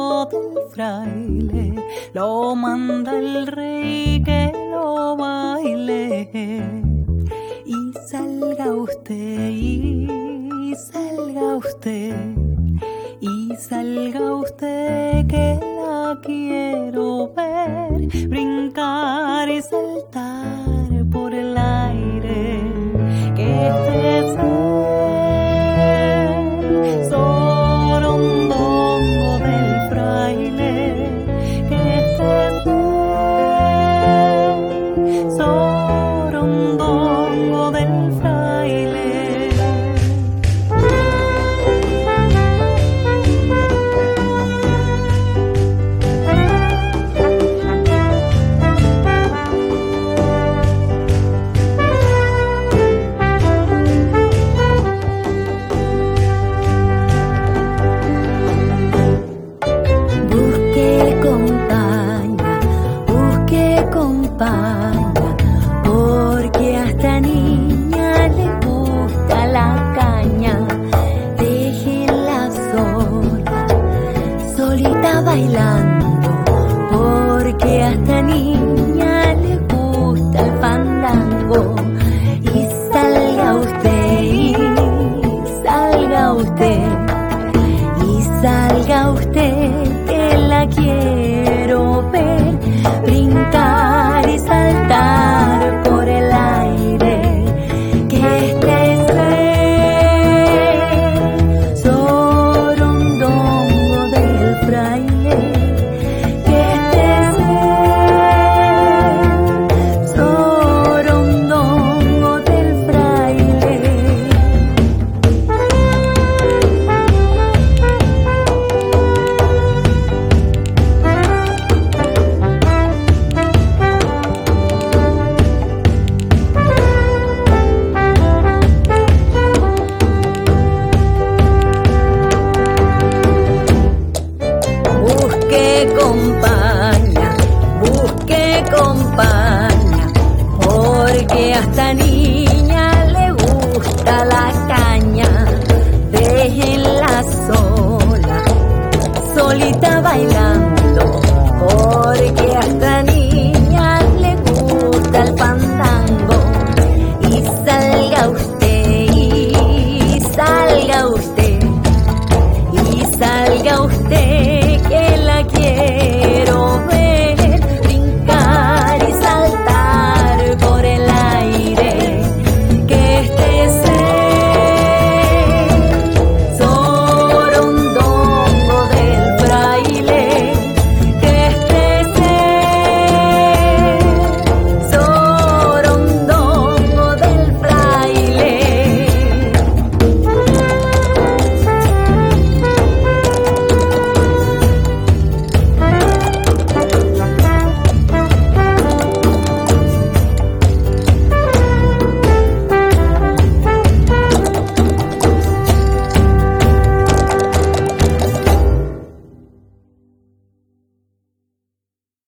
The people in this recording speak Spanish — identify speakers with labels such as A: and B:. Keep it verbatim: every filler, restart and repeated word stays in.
A: dongo del fraile, lo manda el rey que lo baile. Y salga usted, y salga usted, y salga usted que la quiero ver brincar y saltar por el aire. Que este ser sorondongo del fraile, que este ser sorondongo del fraile. Porque a esta niña le gusta la caña, déjela sola, solita bailando, porque a esta niña le gusta el fandango. Y salga usted, y salga usted, y salga usted que la quiero ver brincar y saltar por el aire. Que este ser sorondongo del fraile, que este ser sorondongo del fraile. Busque compañía, busque compañía, porque a esta niña le gusta la caña, déjenla sola, solita bailando, porque a esta niña